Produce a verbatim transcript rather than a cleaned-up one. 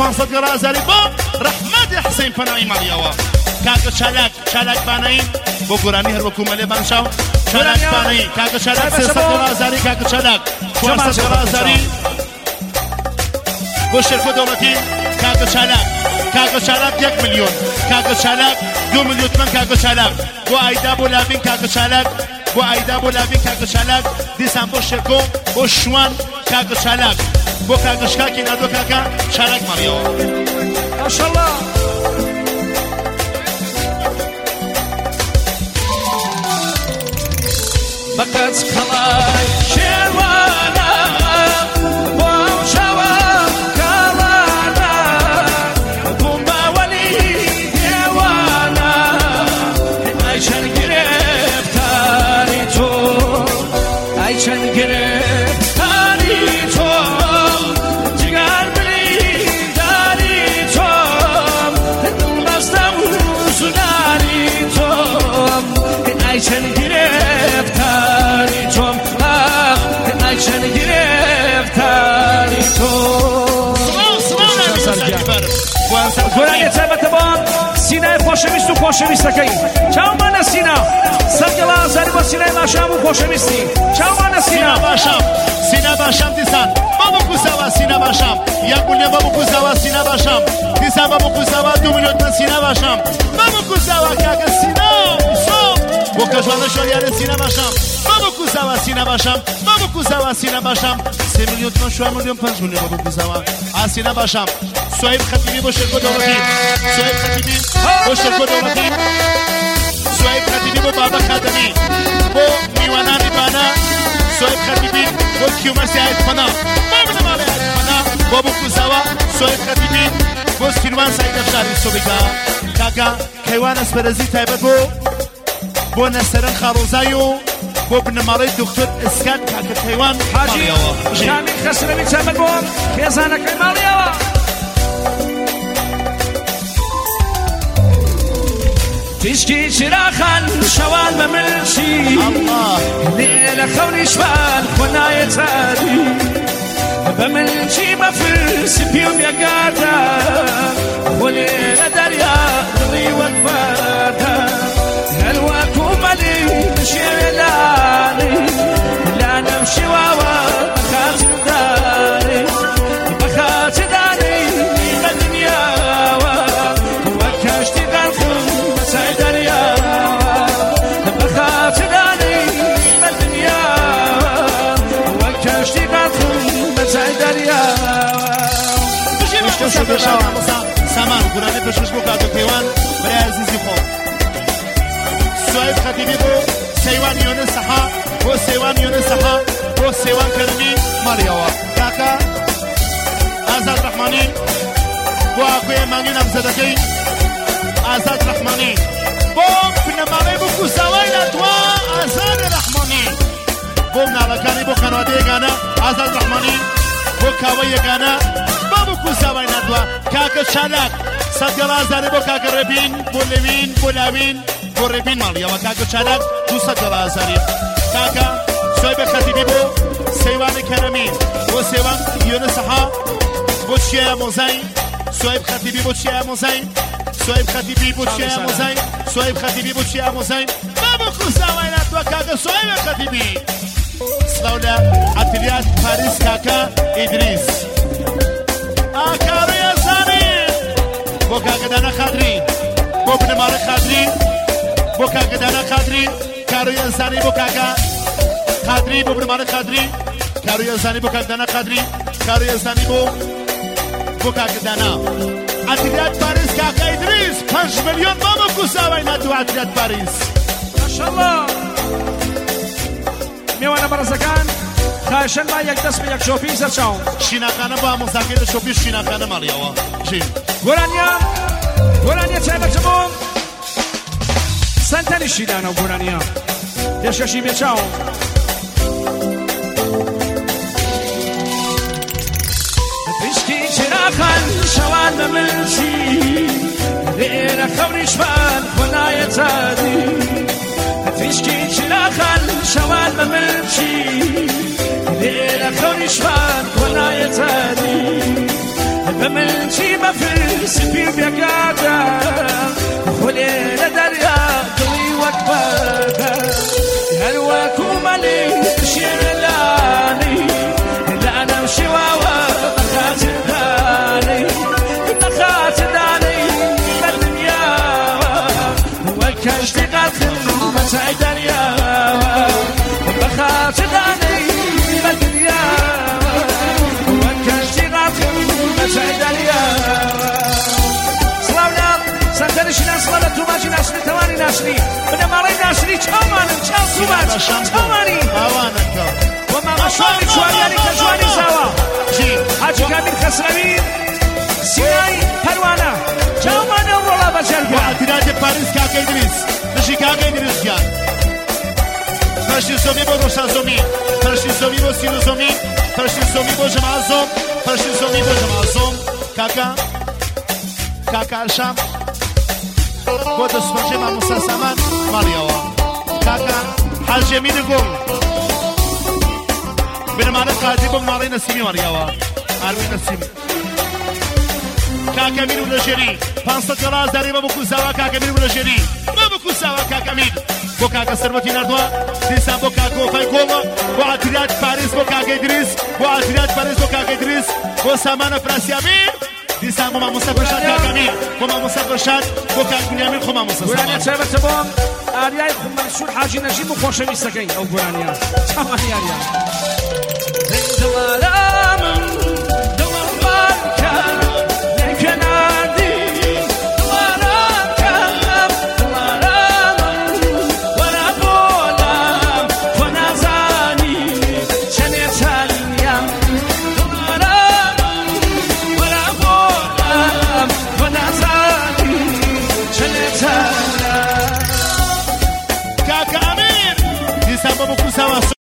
پانصد گرازاری با رحمت حسین فنایی مالیاوا کاکا چالاک چالاک بانایی بو گرانی هر وکو ملی بانشاو چالاک بانایی کاکا چالاک سیصد گرازاری کاکا چالاک چهارصد گرازاری بو شرکت دولتی کاکا چالاک کاکا چالاک یک میلیون کاکا چالاک دو میلیون تومن کاکا چالاک بو ایدا بو لابین کاکا چالاک بو ایدا بو لابین کاکا چالاک دیسان بو شرکو بو شوان کاکا چالاک بو کاکا شکاکی ندو کاکا چالاک مالیاوا ماشاءالله بقت خلاي شوانا وشوا كلانا بومبا ولي ديوانا عايشان گرفتاری تو عايشان گرفتاری تو جگر بلی داری تو دل بستم سناری تو عايشان گرفتاری تو عايشان گرفتاری تو گرانی تبت بان سینه خوشویست و خوشویستکی چاو من سینه سرگلا زنی با سینه باشم و خوشویستی چاو من سینه باشم سینه باشم دیسان بابو کوزاوا سینه باشم یک میلیون بابو کوزاوا سینه باشم دیسان بابو کوزاوا دو میلیون من سینه باشم بابو کوزاوا کاکا سینه بو کجوانه شوریان سینه باشم بابو کوزاوا سینه باشم بابو کوزاوا سینه باشم سه میلیون تومن شو میلیون پنج میلیون بابو کوزاوا سینه باشم سویب خطیبی با شرکت دولتی سویب خطیبی با شرکت دولتی سویب خطیبی با بابا خدمی با میوانان بانا سویب خطیبی با کیومرسی آیت فنا بابا نمالی آیت فنا بابو کوزاوا سویب خطیبی با سیروان سعید افشاری صبحگا کاکا کیوان اسپرزی تایبت بو بو نسرن خاروزایو بو بنماری دکتر اسکان کاکا کیوان حاجی شامل خسروی تایبت بو پیزانه که مالیاوا تشكي شراخا شوال بملشي الله ليلة خوني شوال خناية تادي بملشي مفرس بيوم يا قاتا وليلة دريا ضري وقفاتا هلواكو ملي مشي لاني لا نمشي واوا بخات داري بخات داري بدنيا وكاشتي غالخم دريا بخاف داني الدنيا وكاشتي غاثم بزاي دريا بشكل شو بشاو سامان قراني بشوش بو كاكا كيوان بري عزيزي خو سويب خطيبي بو سيوان يونس صحا بو سيوان يونس صحا بو سيوان كرمي ماليوا كاكا آزاد رحماني بو اكوية ماني نفزدكي آزاد رحماني بوم بنمامه بو کوزاوای نتوا آزاد رحمانی بوم نالکانی بو خانواده گانا آزاد رحمانی بو کاوی گانا بو کوزاوای نتوا کاکا چالاک صد گرازاری بو کاکا ربین بو لوین بو لاوین بو ربین مالیا و کاکا چالاک دو صد گرازاری کاکا سویب خطیبی بو سیوان کرمی بو سیوان یونس ها بو چیه موزای سویب خطیبی بو چیه موزای سویب خطیبی بو چیه موزای سویب خطیبی بو چیه موزای بابا کوزاوای نتوا کاکا سویب خطیبی سلاولا اتلیات پاریس کاکا ادریس آکاری ازانی بو کاکا دانا خادری بو بنمار خادری بو کاکا دانا خادری کاروی ازانی بو کاکا خادری بو بنمار خادری کاروی ازانی بو کاکا دانا خادری کاروی ازانی بو بو کاکا دانا اتلیات پاریس کاکا ادریس پنج میلیون بابا کوزاوای نتوا اتلیات پاریس ماشاءالله میوانه برزگان خواهشن با یک دست به یک شوپی سرچاون شیناخانه با مذاکره شوپی شیناخانه مالیاوا جین گورانیا گورانیا چه بچمون سنتنی شیدانه و گورانیا دشکشی بچاون تشكي شراخا شوال بملشي ليلة خوني شوال خناية تادي تشكي شراخا شوال بملشي ليلة خوني شوال خناية تادي بمن چی مفرس بی بگادا خلی ندریا دلی وقبادا هر وکو ملی شیرلانی لعنم شواوا بخاطر دانی بخاطر دانی بالدنيا والكشت قاتل متاع دريا بخاطر داني بالدنيا والكشت قاتل متاع دريا سلاونا سنترش ناس ولا توماجي ناسني تواني ناسني بنا ماري ناسني چاوانم چاو توماج چاواني اوانك وما مشواني چوانياني كجواني زاوا حاجي كامل خسروي سيناي پروانه چاوانه رولا بجرگا واعتراض پاریس کاکا ادریس نشی کاکا ادریس جان فرشی زومی با روشن زومی فرشی زومی با سینو زومی فرشی زومی با جماع زوم فرشی زومی با جماع زوم کاکا کاکا الشام با دستمنجه ما مسلسمان مالیاوا کاکا حاج یمین گل بنمانه قاضی با مالی نسیمی مالیاوا آرمی نسیمی کاکا میر ولجری پانصد کلاس داری با بکوزاوا کاکا میر ولجری با بکوزاوا کاکا میر با کاکا سروتی نردوا دیسان با کاکا فایکوما با عطریات پاریس با کاکا ادریس با عطریات پاریس با کاکا ادریس با سامان فرانسیابی دیسان با ماموسا برشاد کاکا میر با ماموسا برشاد با کاکا بنیامین خو ماموسا گورانیا چربت بام آریای خو منصور حاجی نجیب و خوش میستکین او گورانیا چاوانی آریا کاکا امیر دیسان با بکوزاوا